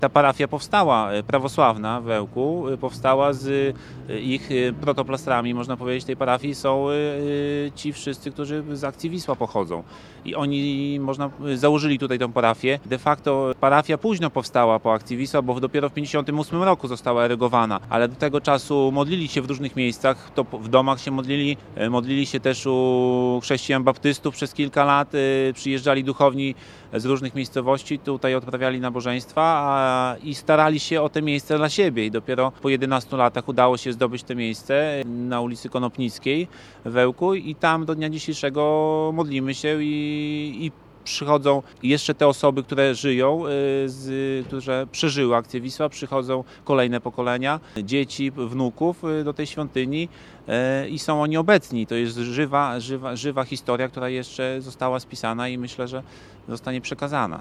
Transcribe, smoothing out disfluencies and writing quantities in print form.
Ta parafia powstała, prawosławna w Ełku, powstała z ich protoplastrami, można powiedzieć, tej parafii są ci wszyscy, którzy z akcji Wisła pochodzą. I oni założyli tutaj tę parafię. De facto parafia późno powstała po akcji Wisła, bo dopiero w 1958 roku została erygowana, ale do tego czasu modlili się w różnych miejscach, to w domach się modlili się też u chrześcijan baptystów przez kilka lat, przyjeżdżali duchowni z różnych miejscowości, tutaj odprawiali nabożeństwa i starali się o te miejsce dla siebie. I dopiero po 11 latach udało się zdobyć te miejsce na ulicy Konopnickiej w Ełku i tam do dnia dzisiejszego modlimy się i przychodzą jeszcze te osoby, które żyją, które przeżyły akcję Wisła, przychodzą kolejne pokolenia, dzieci, wnuków do tej świątyni i są oni obecni. To jest żywa historia, która jeszcze została spisana i myślę, że zostanie przekazana.